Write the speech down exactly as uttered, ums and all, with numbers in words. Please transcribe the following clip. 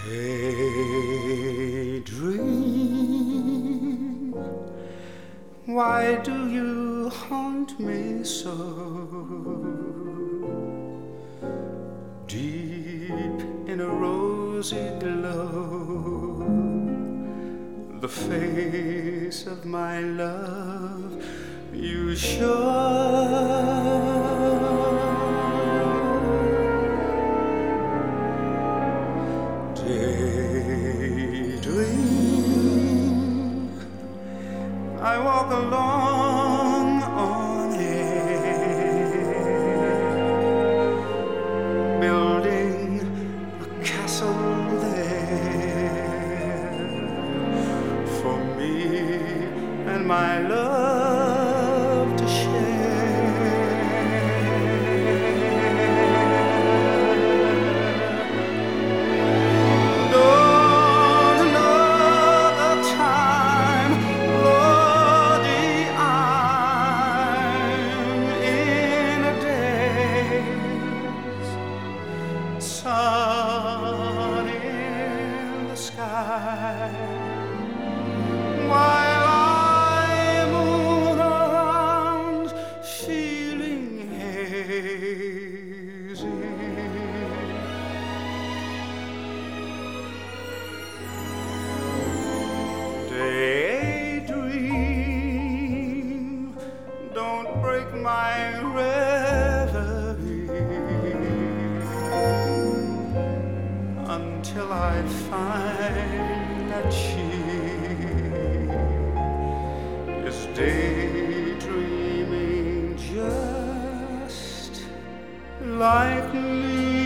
Daydream, why do you haunt me so? Deep in a rosy glow, the face of my love you show. Daydream, I walk along on air, building a castle there for me and my love to share. Sun in the sky, while I moon around, feeling hazy. Daydream, don't break my reverie until I find that she is daydreaming just like me.